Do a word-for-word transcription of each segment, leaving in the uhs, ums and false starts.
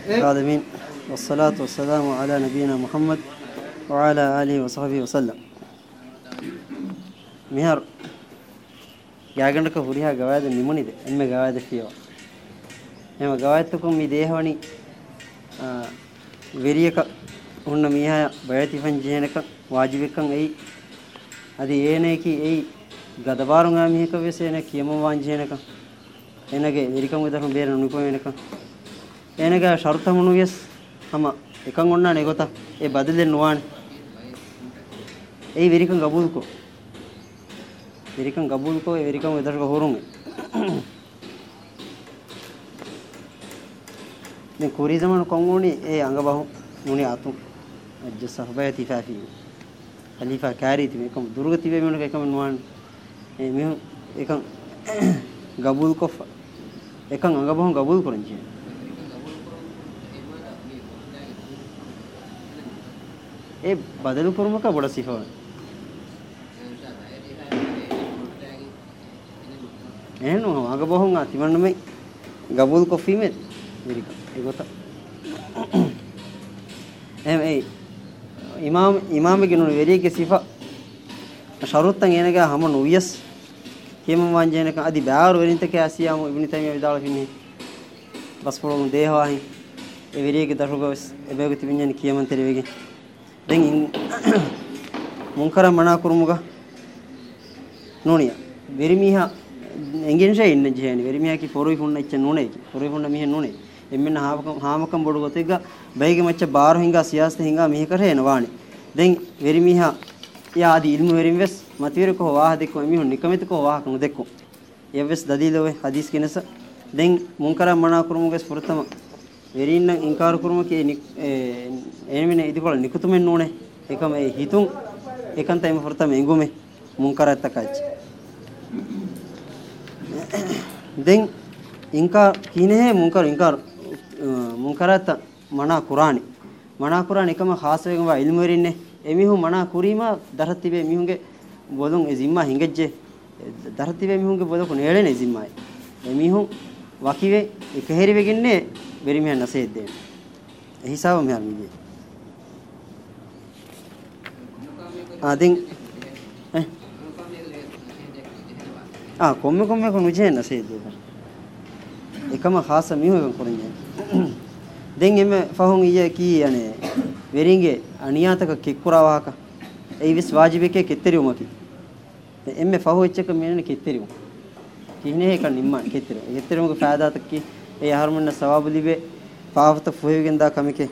العالمين والصلاة والسلام على نبينا محمد وعلى آله وصحبه وسلم مهر ياغندك هوريها گوايد نيمونيد اما گوايد فيوا එම ගවායත්තුකුම් මේ දේහවණි වෙරියක උන්න මීහා බයතිෆන් ජේනක වාජිබකන් එයි අදි ඒනේකි එයි ගදබාරුන් ආමිහක වෙසේන කියම වාන් ජේනක එනගේ වෙරිකම් විදහම බේරන නුකොමෙනක එනගේ ෂර්තමුණු යස් හම එකන් ඔන්නානේ ගොත ඒ බදලෙන් නුවාන එයි වෙරිකම් ගබුල්කෝ වෙරිකම් ගබුල්කෝ ඒ වෙරිකම් විදහක හොරුන් දැන් කුරි zaman කොංගුණි ඒ අංගබහු මුනි අතු අජ්ජ සහබයති ෆාෆි ඛලීෆා කාරීති මේකම දුර්ගති වේ මෙන්නක එකම නුවන් ඒ මෙහු එකන් ගබුල් කොෆ එකන් අංගබහු ගබුල් කරන්ජි ඒ බදලු කුරුමක බොඩ සිෆා එනෝ අංගබහු අතිමන්නමයි ගබුල් කොෆීමේ විරික ඒගොත එම් ඒ ඉමාම් ඉමාම ගිනුන වෙරියගේ සිෆා ෂරුත්තන් එනගේ හැම නොවියස් කියම වංජනක අදි බාර වෙරින්තක ඇසියාම ඉබ්නි තයිමිය විදාලා පින්නේ බස් පොරොම දේහවාහි ඒ වෙරියගේ දරුගස් එබේග තිබින්නේ කියමන් තෙරෙවගේ දැන් මුන්කර මනා කුරුමුග නෝනිය වෙරිමිහා එංගෙන්ෂේ ඉන්න ජේනි වෙරිමිහා කි පොරොයි ෆුන්න ඉච්ච නෝනේ කි පොරොයි ෆුන්න මිහ නෝනේ එම්මෙන්න හාමකම් හාමකම් බොඩු ගොතෙග්ග බයිගේ මච්ච බාරු හින්ගා සියාස්ත හින්ගා මිහ කර එනවානි දැන් වෙරිමිහා යාදි ඉල්මු වෙරින් වෙස් මතිරකෝ වාහ දෙකෝ මිහු නිකමෙතකෝ වාහ කනු දෙකෝ යවස් දදීලෝ හදීස් කිනස දැන් මුන්කර මනා කුරුමුගේ ස්පෘතම වෙරින්න ඉන්කාර කුරුම කේ එනමින ඉදිකොල නිකුතුමෙන් නෝනේ එකම ඒ හිතුන් එකන්තයිම ෆෘතම එංගුමේ මුන්කරත් තකච්ච දැන් ඉන්කාර කිනේ මුන්කර ඉන්කාර මුන්කරත් මනා කුරානි මනා කුරානි එකම ખાસ වෙගම ඉල්මු වෙරින්නේ එමිහු මනා කුරීම දරතිබේ මිහුගේ බොදුන් ඒ zimma hingeje දරතිබේ මිහුගේ බොදක නේලනේ zimmaයි එමිහු වකිවේ එක හැරි වෙගින්නේ වෙරිමියන් නැසෙද්ද ඒ හිසාව මෙහා මිගේ ආදින් ඈ ආ කොම්මෙ කොම්මෙ කොනුජේ නැසෙද්ද එකම ખાસ මිහුගෙන් කරන්නේ දැන් එමෙ ෆහුන් ඊයේ කී යන්නේ වෙරින්ගේ අනියාතක කික්කුරාවහක ඒ විස් වාජිබකේ කෙත්තරියුමකි එම්මෙ ෆහු එච්චක මෙන්න කෙත්තරියුම කිනේ එක නිම්මන් කෙත්තරියුම කෙත්තරියුමක ෆාදාතක කි ඒ හර්මන්න සවාබු ලිබේ පාවත ෆුහෙගෙන් දා කමිකේ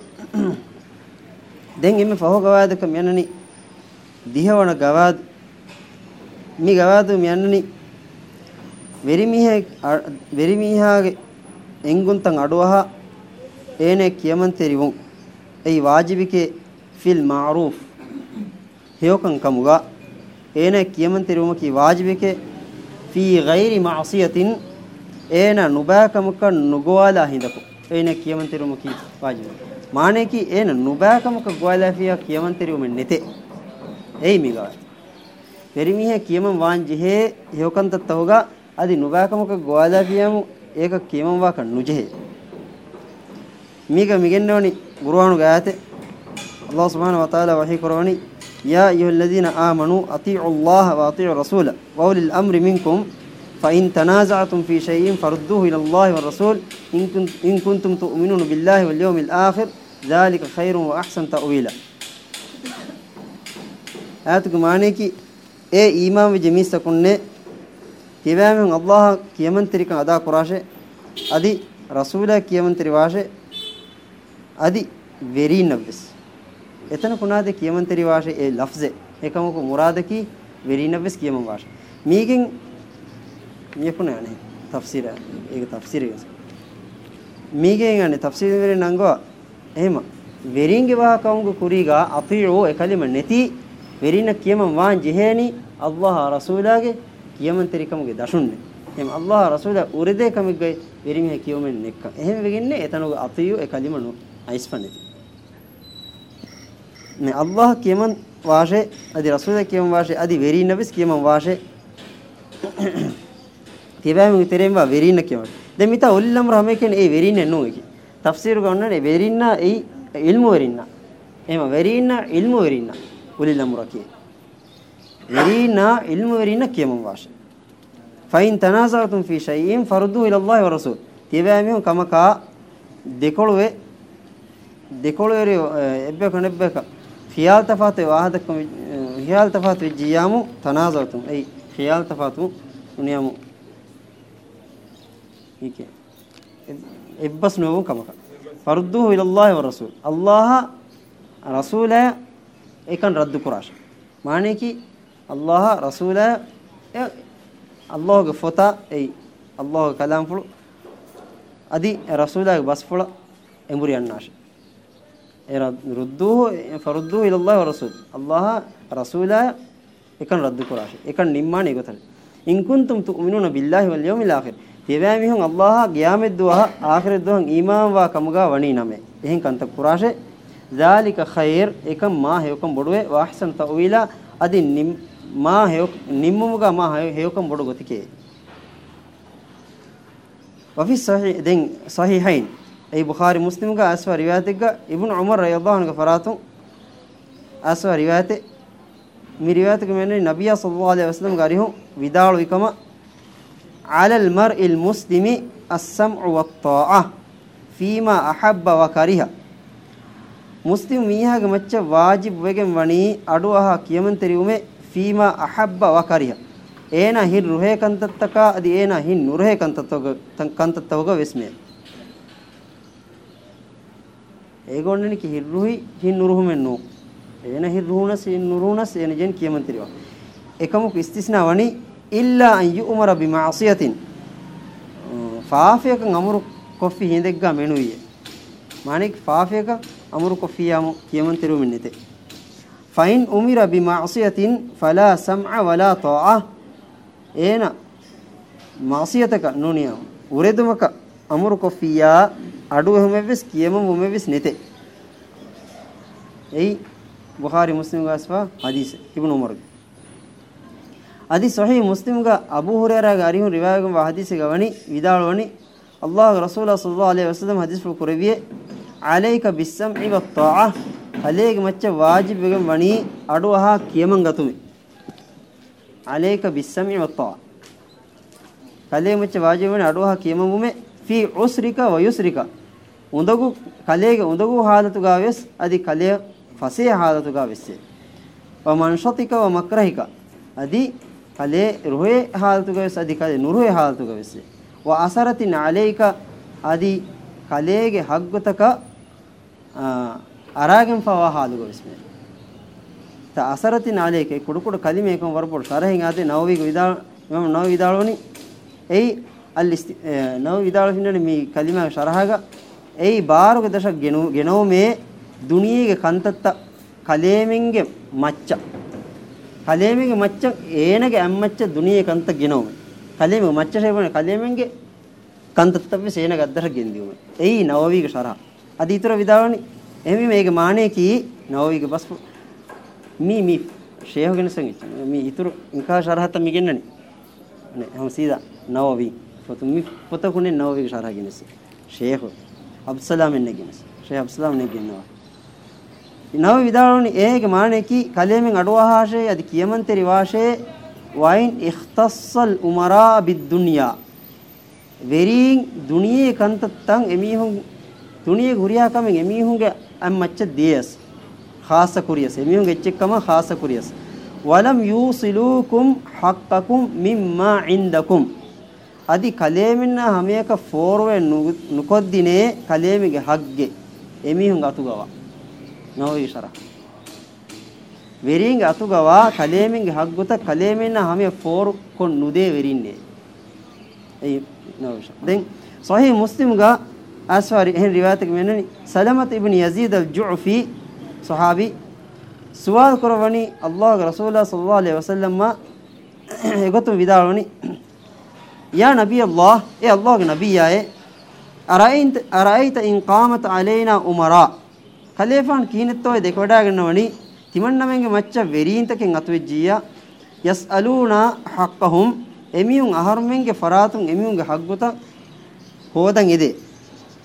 දැන් එම්මෙ ෆහු ගවාදක මෙන්නනි දිහවන ගවාද මි ගවාද මෙන්නනි වෙරිමිහේ වෙරිමිහාගේ එංගුන්තන් අඩුවහ ඒනේ කියමන් තෙරිවුන් ඒ වාජිබිකේ ෆිල් මාරූෆ් හේයකන් කමුගා ඒනේ කියමන් තෙරිවුම කි වාජිබිකේ ෆී ගෛරි මාසියතින් ඒන නුබාකමක නුගවාලා හිඳකෝ ඒනේ කියමන් තෙරිවුම කි වාජිබ මානේ කි ඒන නුබාකමක ගෝලා ෆියා කියමන් තෙරිවුම නෙතේ එයි මිගා වෙරිමිහේ කියමන් වාන් ජිහේ හේයකන් තත්තෝගා අදි නුබාකමක ගෝලා ෆියමු ඒක කියමන් වා කන් නුජේ ميغا ميغنوني قرآن قاعته الله سبحانه وتعالى وحي قرآني يا أيها الذين آمنوا أطيعوا الله وأطيعوا الرسول وأولي الأمر منكم فإن تنازعتم في شيء فردوه إلى الله والرسول إن كنتم تؤمنون بالله واليوم الآخر ذلك خير وأحسن تأويلا آياتك معنيكي إيه إيمان وجميس تكوني كيبامن الله كيمن تريك أدا قراشه أدي رسوله كيمن تريواشه අදි වෙරිනවස් එතන කුණාද කියමන්තරි වාෂේ ඒ ලෆ්ස් එකමක මුරාදකි වෙරිනවස් කියමන් වාෂේ මීගෙන් මියකුණා නේ තෆ්සීර ඒක තෆ්සීර එක මීගෙන් යන්නේ තෆ්සීර වෙරේ නංගෝ එහෙම වෙරින්ගේ වාකවුඟ කුරීගා අපිරෝ එකලිම නැති වෙරින කියමන් වාන් ජෙහෙනි අල්ලාහ රසූලාගේ කියමන්තරිකමගේ දෂුන්නේ එහෙම අල්ලාහ රසූලා උරදේ කමගේ වෙරිමේ කියොමෙන් නෙක්ක එහෙම වෙගින්නේ එතනගේ අපියෝ එකලිම නෝ අයිස්පන්නේ මේ අල්ලාහ කියමන් වාෂේ අදි රසූල කියමන් වාෂේ අදි වෙරින නබිස් කියමන් වාෂේ තිබෑම විතරෙන්වා වෙරින කියමන් දැන් මිතා උල්ලම් රහමේ කියන්නේ ඒ වෙරින නෝ එක tafsir gonnane verinna ei ilmu verinna ema verinna ilmu verinna ulil amraki verinna ilmu verinna kiyamam washe fa in tanazatum fi shay'in farudduhu ila Allah wa rasul tibamihun kamaka dekoluwe dekoluwe ebbe konebbeka khiyal tafat wahadakum khiyal tafat jiyamu tanazatum ei khiyal tafatu uniyamu ठीक है इब्बस नो कमका फरद्दुहु इलल्लाहि व रसूल अल्लाह रसूल है एकन रद्द कुराश माने कि अल्लाह रसूल है अल्लाह के फोता ए अल्लाह के कलाम फुल अदि रसूल के बस फुल एमुरी अन्नाश ए रद्दुहु फरद्दुहु इलल्लाहि व रसूल अल्लाह रसूल है एकन रद्द कुराश एकन निम्माने गोतल इन कुंतुम तुमिनुना बिल्लाहि वल यौमिल आखिर देवामिहुं अल्लाह क़यामत दुआ आखिरत दुआ ईमान वा कमुगा वणी नमे एहिं कंत कुराशे ज़ालिका खैर एकम मा हेकम बडुवे वाहसन तअवीला अदि निम मा हे निम्मुगा मा हेकम बडु गतिके वफी सही दें सहीहैन ए बुखारी मुस्लिम का असवा रिवायत का इब्न उमर रज़ियल्लाहु अन्हु का फरातु असवा रिवायत मी रिवायत के मैंने नबी सल्लल्लाहु अलैहि वसल्लम गारी हो विदाल विकमा على المرء المسلم السمع والطاعة فيما أحب وكره مسلم ميها كمتش واجب وجم وني أدوها كيمن تريومه فيما أحب وكره أنا هين روحه كنتتكا أدي أنا هين نوره كنتتوغ كنتتوغ واسمه ඒගොල්ලනේ කි හිරුහි හින් නුරුහු මෙන්නෝ එන හිරුහුනස් හින් නුරුහුනස් එන ජෙන් කියමන් තිරවා එකමුක ඉස්තිස්නා වනි ඉල්ලා අන් යුමර බිමාසියතින් ෆාෆියක අමරු කොෆි හින්දෙග්ගා මෙනුයිය මානික් ෆාෆියක අමරු කොෆියාමු කියමන් තිරු මෙන්නතේ ෆයින් උමිර බිමාසියතින් ෆලා සම්අ වලා තාඅ එන මාසියතක නුනියම් උරෙදුමක අමරු කොෆියා අඩු එහෙමෙවිස් කියමු මොමෙවිස් නෙතේ එයි බුඛාරි මුස්ලිම් ගාස්වා හදීස් ඉබ්නු උමර් අදි සහී මුස්ලිම් ගා අබූ හුරෛරා ගා අරිහු රිවායගම් වා හදීස් ගවනි විදාලවනි අල්ලාහ් රසූලා සල්ලල්ලාහු අලයිහි වසල්ලම් හදීස් ෆු කුරවියේ අලයික බිස්සම්ഇ වත්තාඅ අලේග මච්ච වාජිබ් වෙගම් වනි අඩු අහා කියමන් ගතුමි අලයික බිස්සම්ඉ වත්තාඅ කලේ මච්ච වාජිබ් වෙන අඩු අහා කියමන් මුමේ fi usrika wa yusrika undagu kalege undagu halatu gaves adi kale fase halatu gavesse wa manshatika wa makrahika adi kale ruhe halatu gaves adi kale nuruhe halatu gavesse wa asaratin alayka adi kalege haggutaka aragen fawa halu gavesme ta asaratin alayka kudu kudu kalime ekam warpod sarahin ade nawawi vidal imam nawawi vidaloni ei al naw idal hinne mi kalima sharahaga ei baruge dasha genu geno me duniyege kantatta kalemenge macca kalemenge macca enage ammacca duniye kanta geno me kaleme macca shebone kalemenge kantatta we sena gaddara gendiume ei nawawige sharaha adi itura vidawani ehmi mege maane ki nawawige bas mi mi shehogen sangi mi ituru inka sharahatta mi gennani ne ham sida nawawi فتمي فتكون النووي شرح جنس شيخ عبد السلام النجنس شيخ عبد السلام النجنوا النووي بدارون إيه كمان كي كلامين أدوها شيء أدي كيمن تريواشه وين اختص الأمراء بالدنيا ويرين دنيا كانت تان أميهم دنيا غريا كمان أميهم كه أم مچ دياس خاصة كورياس أميهم كه كمان خاصة كورياس ولم يوصلوكم حقكم مما عندكم adi kaleminna hameka forwe nukoddine kalemige hagge emihun atugawa nawi shara veringe atugawa kaleminge hagguta kaleminna hame for kon nude verinne ei nawi shara den sahih muslim ga aswari hen riwayat ke menani salamat ibn yazid al-ju'fi sahabi suwal korwani allah rasulullah sallallahu alaihi wasallam ma egotu vidalwani يا نبي الله إيه الله نبي يا أرأيت أرأيت إن قامت علينا أمراء خليفان كينت توي دكودا غنوني تمنى منك مچا ورين تكين أتوجيا يسألونا حقهم إميون أهر منك فراتون إميون حقوتا هودان إده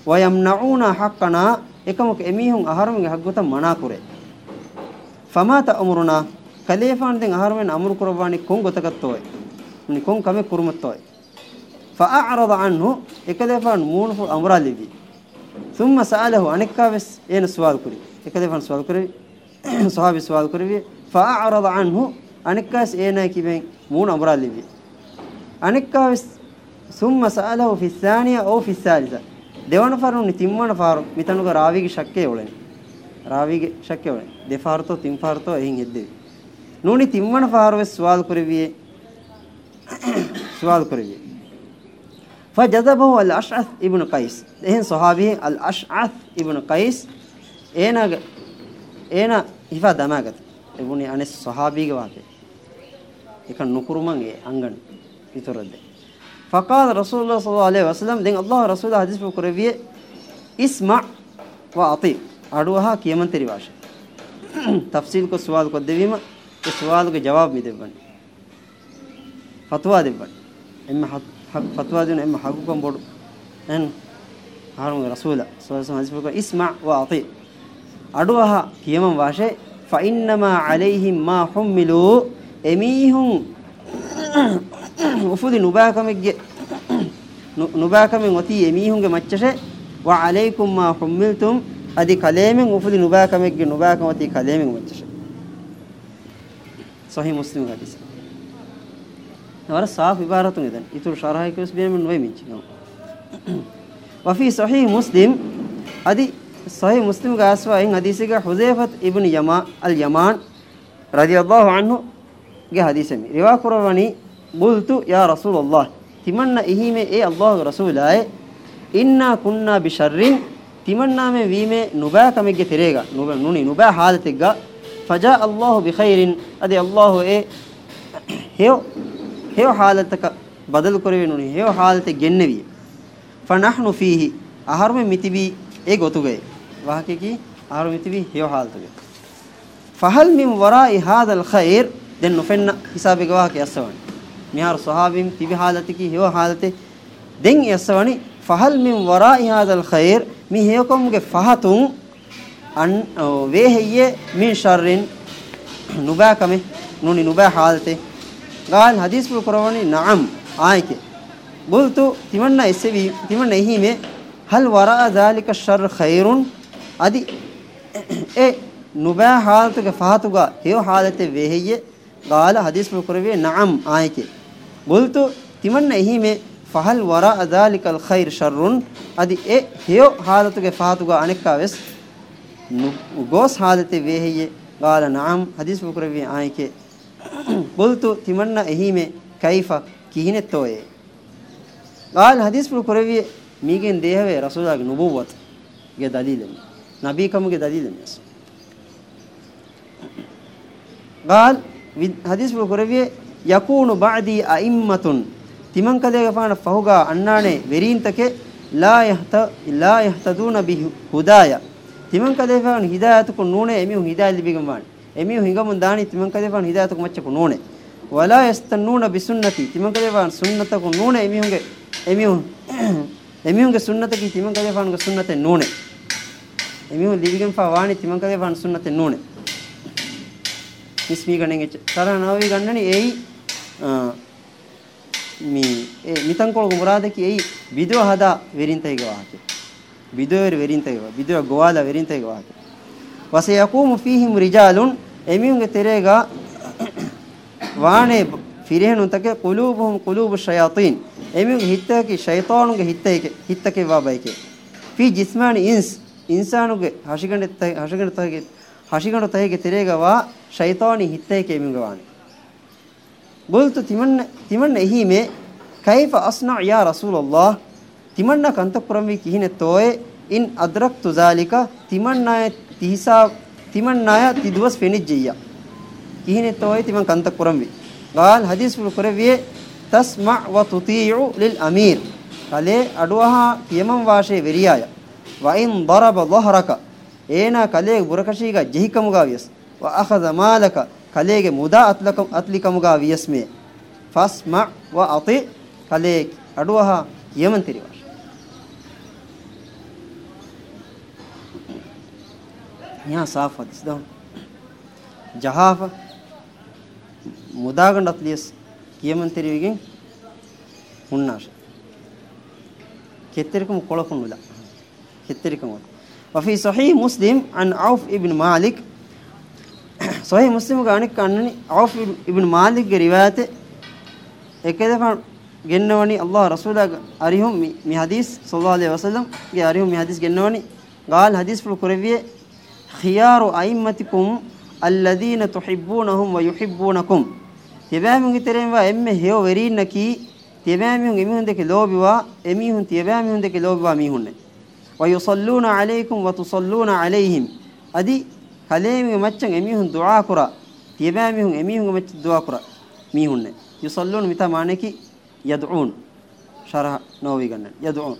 ويمنعون حقنا එකමක එමිහුන් අහරමගේ හග්ගත මනා කුරේ ෆමාත අමරුනා කලේෆාන් දෙන් අහරමෙන් අමරු කරවani කොන් ගොතකත්තෝයි මුනි කොන් කමේ කුරුමත්තෝයි فأعرض عنه එකලේෆාන් මූණු අමරා ලිවි ثم سأله අනික්කාවස් එන සවාල් කුරි එකලේෆාන් සවාල් කුරි සහාබි සවාල් කුරි فأعرض عنه අනික්කාස් එනයි කිවෙන් මූණු අමරා ලිවි අනික්කාවස් ثم سأله في الثانية أو في الثالثة දෙවන ෆාරුනි තිම්මන ෆාරු මිතනුක රාවිගේ ශක්කේ ඔලෙනි රාවිගේ ශක්කේ ඔලෙනි දෙෆාරතෝ තින් ෆාරතෝ එහින් එද්දේ නෝනි තිම්මන ෆාරුවේ සවාල් කරවියේ සවාල් කරවියේ فجذبه الاشعث ابن قيس එහෙන් සහාබි الاشعث ابن قيس එනග එන ඉෆා දමාගත එබුනි අනේ සහාබිගේ වාතේ එක නුකුරුමන් ඒ අංගන විතරද فقال رسول الله صلى الله عليه وسلم دين الله رسول حديث بكريه اسمع واطيع اඩුවහා කියමන් තෙරි වාෂ තෆ්සීල් को सवाल को දෙවීම ඒ सवाल के जवाब මි දෙවන්න ෆත්වා දෙවන්න එම්ම ෆත්වා දෙන එම්ම හගුකම් බොඩු එන් හාරුම රසූල සල්ලල්ලාහු අලයිහි වසල්ලම් اسمع واطيع අඩුවහා කියමන් වාෂේ فإنما عليهم ما حملوا එමීහුන් උෆුදි නුබාකමෙක්ගේ නුබාකමෙන් ඔති එමීහුන්ගේ මච්චෂේ වා අලයිකුම් මා හුම්මිල්තුම් අදි කලේමෙන් උෆුදි නුබාකමෙක්ගේ නුබාකම ඔති කලේමෙන් මච්චෂේ සහී මුස්ලිම් හදීස් නවර සාෆ් ඉබාරතුන් ඉදන් ඉතුරු ශරහයි කස් බෙමන් නොයි මිච්චිනෝ වෆී සහී මුස්ලිම් අදි සහී මුස්ලිම් ගාස්වා ඉන් හදීසික හුසෛෆත් ඉබ්න් යමා අල් යමාන් රදියල්ලාහු අන්හු ගේ හදීසෙමි රිවා කරවනි බුල්තු යා රසූලල්ලාහ් තිමන්න එහිමේ ඒ අල්ලාහ් රසූලාය ඉන්නා කුන්නා බිෂර්රින් තිමන්නා මේ වීමේ නුබා කමෙගේ තෙරේගා නුබ නුනි නුබා හාලතෙග්ගා ෆජා අල්ලාහ් බිඛෛරින් අදී අල්ලාහ් ඒ හේව හේව හාලතක බදල් කරවේ නුනි හේව හාලතෙ ගෙන්නවිය ෆනහ්නු ෆීහි අහර්මෙ මිතිබි ඒ ගොතුගේ වාහකේ කි අහර්මෙ මිතිබි හේව හාලතගේ ෆහල් මින් වරායි හාදල් ඛෛර් දැන් නොෆෙන්න හිසාබේ ගවාහකේ අස්සවනි මිහාර සහාබිම් තිබි හාලතකි හේව හාලතේ දෙන් යස්සවනි ෆහල් මින් වරායි හාදල් ඛෛර් මි හේකොම්ගේ ෆහතුන් අන් වේහෙයේ මින් ෂර්රින් නුබාකමේ නුනි නුබා හාලතේ ගාල් හදීස් පුර කරවනි නඅම් ආයිකේ බුල්තු තිමන්න එසෙවි තිමන්න එහිමේ හල් වරා ذلك الشر خير අදි ඒ නුබා හාලතගේ ෆහතුගා හේව හාලතේ වේහෙයේ قال حديث بكروي نعم آيك قلت تمنى هيمه فهل وراء ذلك الخير شر ادي اي هيو حالتك فاتوغا انكاوس غوس حالتي وهي قال نعم حديث بكروي آيك قلت تمنى هيمه كيف كينتوي قال حديث بكروي ميگن دهوي رسول الله نبوت ගේ දලීල නබී කමුගේ දලීල මෙස් قال حديث بكروي يكون بعدي أئمة تمن كذا فانا فهوغا أنانه ورينتك لا يهت لا يهتدون بهدايا تمن كذا فانا هدايتك نونه أميو هداية لبيكم فان أميو هنگامون داني تمن كذا فانا هدايتك مچك نونه ولا يستنون بسنتي تمن كذا فانا سنتك نونه أميو هنگ أميو أميو هنگ سنتك تمن كذا فانا سنت نونه أميو لبيكم فواني تمن كذا فانا سنت نونه මිස්මී ගණන් එච්ච තරහනාවි ගන්නනේ එයි මේ ඒ මිතංකොල මුරාදකි එයි විදෝ හදා වෙරින්තයිග වාහකේ විදෝ වෙරින්තයිග විදෝ ගෝවාලා වෙරින්තයිග වාහකේ වසයකුමු ෆීහිම් රිජාලුන් එමියුන්ගේ තෙරේගා වානේ ෆිරහෙනුන් තක කුලූබුහුම් කුලූබු ෂයාතීන් එමියුන්ගේ හිතකි ෂයිතානුගේ හිතේක හිතකේ වාබයිකේ ෆී ජිස්මානි ඉන්ස් ඉන්සානුගේ හෂිගණ්ඩ හෂිගණ්ඩ තගේ හෂිගණ්ඩ තගේ තෙරේගා शैतानी हित्ते के मिंगवानी बोलतो तिमन्न तिमन्न एही में कैफ अस्ना या रसूल अल्लाह तिमन्न कंतपुरमी किहिने तोए इन अदरक्तु ज़ालिका तिमन्नाय तिहिसा तिमन्नाय तिदवस फेनिज्जिया किहिने तोए तिमन कंतपुरमी गाल हदीस पुरवे तस्मा व तुतीउ लिल अमीर कले अडुहा कियमम वाशे वेरियाय व इन ضرب ظهرك एना कले बुरकशीगा जहिकमुगा वियस وأخذ مالك كليك مدا أتلكم أتلكمغا ويسمي فاسمع وأطيع كليك أدوها يمن تريواش يا صاف حديث ده جهافة مداغن أطليس كيمن تريوجين هناش كتيركم قلقون ولا كتيركم ولا وفي صحيح مسلم عن عوف ابن مالك صحيح مسلم قال كأنني عوف ابن مالك رواية هكذا فان جنوني الله رسوله أريهم من حديث صلى الله عليه وسلم أريهم من حديث جنوني قال حديث في الكربية خيار أئمتكم الذين تحبونهم ويحبونكم تبامهم ترين وإمه هيو ورين نكي تبامهم إمهم دك لوبوا إمهم تبامهم دك لوبوا ميهن ويصلون عليكم وتصلون عليهم أدي كلامهم مچن إمهم دعاء كرا تبامهم إمهم مچ دعاء كرا ميهن يصلون متى معنى يدعون شرح نووي قلنا يدعون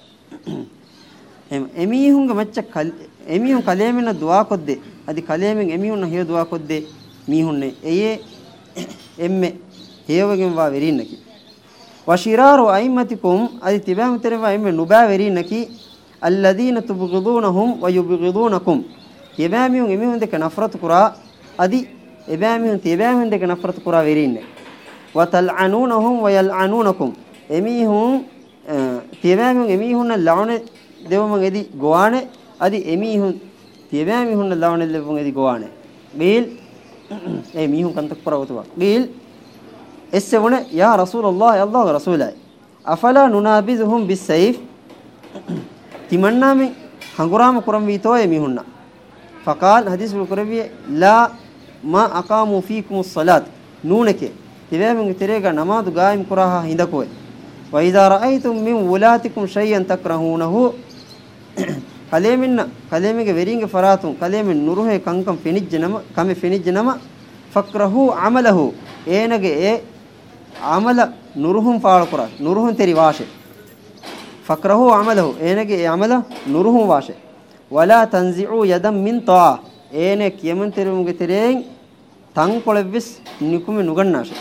එමිහුන්ග මච්ච එමිහුන් කලෙමින දුවා කොද්දේ අදි කලෙමින් එමිහුන් හිය දුවා කොද්දේ මිහුන්නේ එයේ එම්මෙ හේවගෙන් වා වෙරින්නකි වශිරාරු අයිමතිකුම් අදි තිබෑම තරවා එම්මෙ නුබා වෙරින්නකි අල්ලදීන තුබගිදුනහුම් වයුබගිදුනකුම් තිබෑමිහුන් එමිහුන් දෙක නෆරත් කුරා අදි එබෑමිහුන් තිබෑමිහුන් දෙක නෆරත් කුරා වෙරින්නේ වතල්අනුනහුම් වයල්අනුනකුම් එමිහුන් තිබෑමිහුන් එමිහුන් ලවනේ දෙවමන් එදි ගෝවානේ අදි එමිහුන් තියබෑමිහුන් ලවනේ දෙවමන් එදි ගෝවානේ බීල් ඒ මිහුන් කන්තක් පරවතුවා බීල් එස්සෙවන යා රසූලල්ලාහ් අල්ලාහ් රසූලයි අෆලා නුනාබිදුහුම් බිස්සයිෆ් තිමන්නාමෙ හංගුරාම කුරම් වීතෝ එමිහුන්නා ෆකාල් හදීස් කුරවිය ලා මා අකාමු ෆීකුමුස් සලාත් නූනකේ තිබෑමිහුන් තිරේග නමාදු ගායිම් කුරාහා හිඳකෝයි وإذا رأيتم من ولاتكم شيئا تكرهونه කලෙමින්න කලෙමිගේ වෙරින්ගේ ෆරාතුන් කලෙමින් නුරුහේ කංකම් ෆිනිජ්ජනම කම ෆිනිජ්ජනම ෆක්රහු අමලහු ඒනගේ ඒ අමල නුරුහුම් පාල කරා නුරුහුන් තෙරි වාෂේ ෆක්රහු අමලහු ඒනගේ ඒ අමල නුරුහුම් වාෂේ වලා තන්සිඋ යදම් මින් තා ඒනේ කියමන් තෙරුමුගේ තෙරෙන් තන් කොලෙවිස් නිකුම නුගන්නාෂේ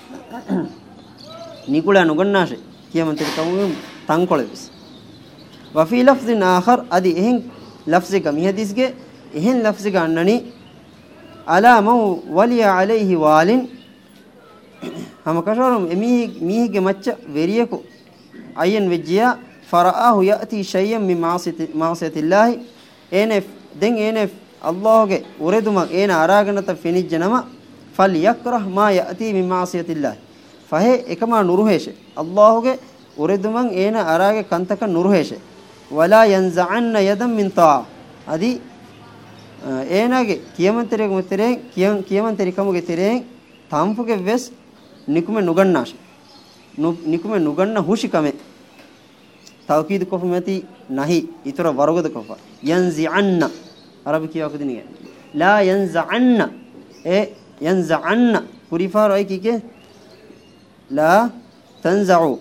නිකුලා නුගන්නාෂේ කියමන් තෙරි කමුම් තන් කොලෙවිස් وفي لفظ آخر أدي إهن لفظك مهديسك إهن لفظك أنني على مو ولي عليه وال هم كشورم ميه ميه جمتش وريكو أين وجيا فرآه يأتي شيئا من معصية معصية الله إنف دين إنف الله جي وردما إن أراغنا تفني جنما فليكره ما يأتي من معصية الله فهي إكما نروهش الله جي وردما إن أراغ كنتك نروهش ولا ينزعن يدا من طاعة أدي ඒනගේ කියමන්තරයක මෙතරේ කියන් කියමන්තරිකමුගේ තෙරේ තාම්පුගේ වෙස් නිකුම නුගන්නාෂ නිකුම නුගන්න හුෂිකමෙ තවකීද කොෆමති නහි ඊතර වරගද කොෆ යන්සිඅන්න අරබි කියවක දිනේ ලා යන්සඅන්න ඒ යන්සඅන්න පුරිෆාරයි කිකේ ලා තන්සඋ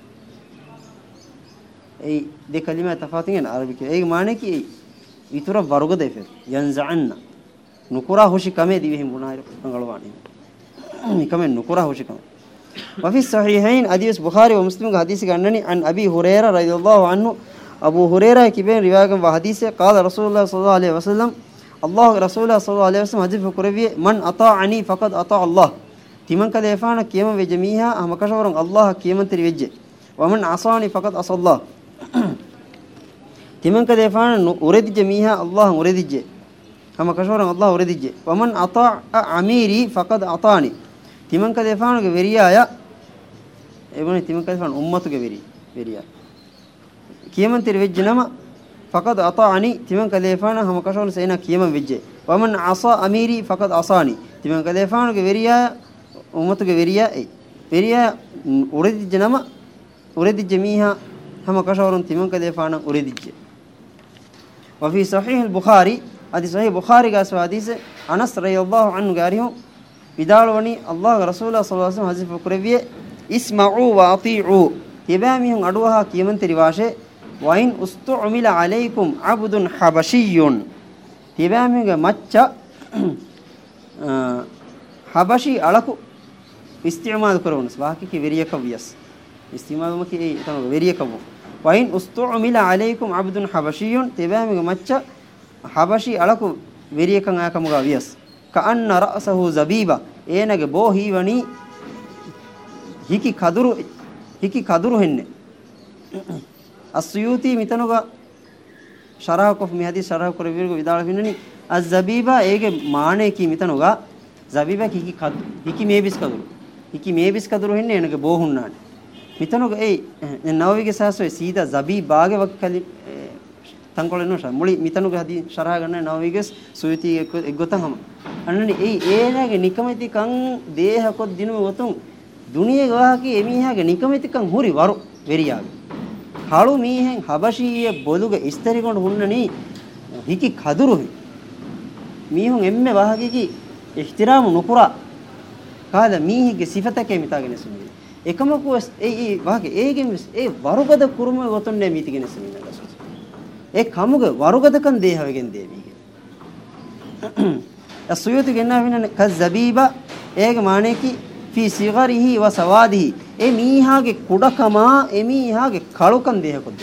ඒ දෙ කලිමා තෆාතින් අරබි කිය ඒක මානේ කි ඊතර වරගද එෆ යන්සඅන්න නුකුරා හුෂිකමෙ දිවෙහිම් බුනායිර අංගලවානි නිකමෙ නුකුරා හුෂිකම وفي الصحيحين حديث بخاري ومسلم حديث كأنني عن أبي هريرة رضي الله عنه أبو هريرة كبير رواية وحديث قال رسول الله صلى الله عليه وسلم الله رسول الله صلى الله عليه وسلم حديث كربي من أطاعني فقد أطاع الله تمن كذا يفعل كيما بجميعها هم كشورن الله كيما تريجه ومن عصاني فقد عصى الله تمن كذا يفعل أريد جميعها الله أريد جه هم كشورن الله أريد جه ومن أطاع أميري فقد أطاني තිමන් කදේ ෆානුගේ වෙරියාය එවනේ තිමන් කදේ ෆාන උම්මතුගේ වෙරි වෙරියා කියමන් තෙර වෙජ්ජනම ෆකද් අතානි තිමන් කදේ ෆාන හම කෂෝන සේන කියමන් වෙජ්ජේ වමන් අසා අමීරි ෆකද් අසානි තිමන් කදේ ෆානුගේ වෙරියාය උම්මතුගේ වෙරියා ඒ වෙරියා උරදිජ්ජනම උරදිජ්ජ මීහා හම කෂෝරන් තිමන් කදේ ෆාන උරදිජ්ජ وفي صحيح البخاري ادي صحيح البخاري کا حدیث انس رضی اللہ عنہ گاریوں විදාලවනි අල්ලාහ් රසූලා සල්ලල්ලාහු අලයිහි වසල්ලම් හදිස් කුරවියේ ඉස්මඋ වඅතිඋ තිබාමිහුන් අඩුවහා කියමන්තරි වාෂේ වයින් උස්තුමිල අලයිකුම් අබ්දුන් හබෂියුන් තිබාමිහුගේ මච්ච හබෂි අලකු ඉස්තිමාල් කරවනස් වාකිකි වෙරියක වියස් ඉස්තිමාල්ම කි ඒ තන වෙරියක වයින් උස්තුමිල අලයිකුම් අබ්දුන් හබෂියුන් තිබාමිහුගේ මච්ච habashi alaku veriyakan akamuga vias ka anna ra'sahu zabiba enage bo hiwani hiki kaduru hiki kaduru henne as-suyuti mitanuga sharah kof mi hadis sharah kore virgo vidala finnani az-zabiba ege maane ki mitanuga zabiba hiki kad hiki mebis kaduru hiki mebis kaduru henne enage bo hunnane mitanuga ei nawige saswe sida zabib baage wakkali tankoleno sha muli mitanuga hadi sharah ganna nawige suyuti eggotan hama annani ei enage nikamati kan deha kod dinu gotun duniye gawaki emihage nikamati kan huri waru veriyaage halu mihen habashiye boluge isteri gon hunnani hiki kaduru mihun emme wahage ki ihtiram nukura kada mihige sifatake mitagene sumi ekamaku ei ei wahage egen ei warugada kurume gotonne mitigene sumi nagas e kamuge warugada kan dehawegen devige asuyuti genna finan kazabiba ege maane ki fi sigarihi wa sawadihi e mihage kudakama e mihage kalukan deha kodde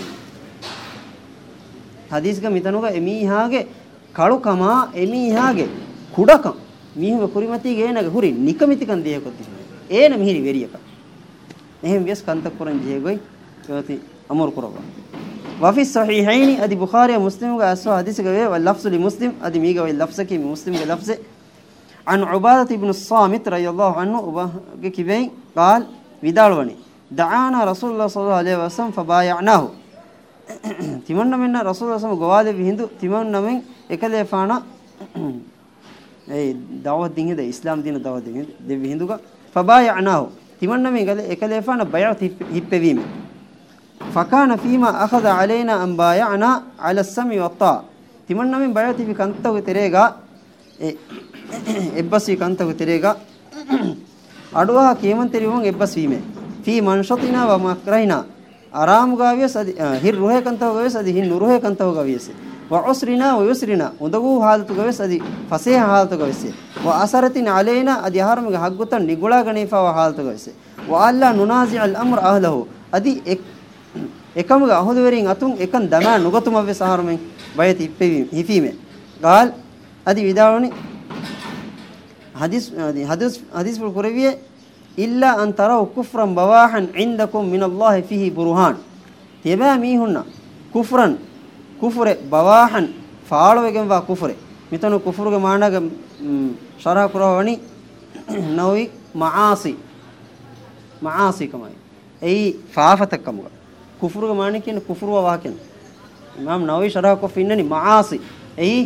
hadis ga mitanuga e mihage kalukama e mihage kudakam mihuga kurimati geenage huri nikamitikan deha kodde ena mihiri veriyaka ehem vies kantak kuran jehegoi yoti amur kuraba wa fi sahihaini adi bukhari wa muslim ga aswa hadis ga ve wal lafzu li muslim adi miga wal lafzaki muslim ga lafze عن عبادة بن الصامت رضي الله عنه كيبين قال vidalwani da'ana rasulullah sallallahu alaihi wasallam fabay'nahu timanna menna rasulullah sallallahu gowale bihindu timanna men ekale faana ei dawat dinge de islam din dawat dinge de bihinduga fabay'nahu timanna men ekale ekale faana bay'at hippevime fakana fima akhadha alaina an bay'na ala as-sami wa at-ta timanna men bay'at bi kantagu terega e ebbasi kantagu terega aduwa kiyeman terivon ebbas wime fi manshatina wa makrahina aram gavies adi hir ruhe kantaw gavies adi hin nuruhe kantaw gavies wa usrina wa yusrina undagu halatu gavies adi fasih halatu gavies wa asaratin alaina adi harmuge haggutan nigula ganifa wa halatu gavies wa alla nunazi al amr ahlahu adi ekamuge ahuduwerin atun ekan dama nugatuma ve saharmen bayati ippevim hifime gal adi vidaloni hadis hadis hadis pur koreviye illa an taraw kufran bawahan indakum min Allah fihi burhan teba mi hunna kufran kufre bawahan faalwegen wa kufre mitanu kufruge maanaga sharah kurawani nawi maasi maasi kamai ei faafatakkam kufruge maani kin kufruwa wa kin imam nawi sharah ko finnani maasi ei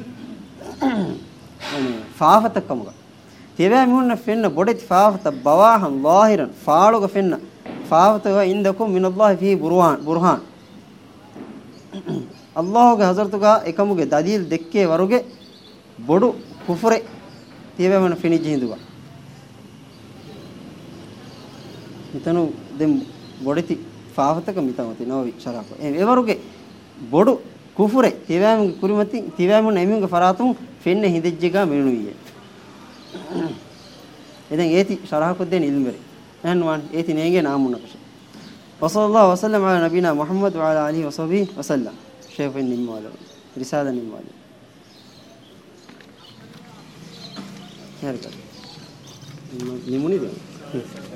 faafatakkam teba mihunna fenna bodeti faafata bawahan zahiran faaluga fenna faafata indakum min Allah fi burhan burhan Allah ge hazartuga ekamuge dalil dekke waruge bodu kufre teba man finiji hinduga mitanu dem bodeti faafata ka mitamati novi sharako e waruge bodu kufre teba man kurimati teba man emunge faratum fenne hindejjega menuiye ඉතින් ඒති ශරහකුත් දෙන ඉල්මරි එහෙනම් ඒති නේගේ නාමුනකෂ වසල්ලාහු වසල්ලම අලා නබිනා මුහම්මද් වඅලා අලිහි වසහබි වසල්ලම් ෂේෆින් නිම්මාල රිසාලා නිම්මාල හරිද නිමුනිද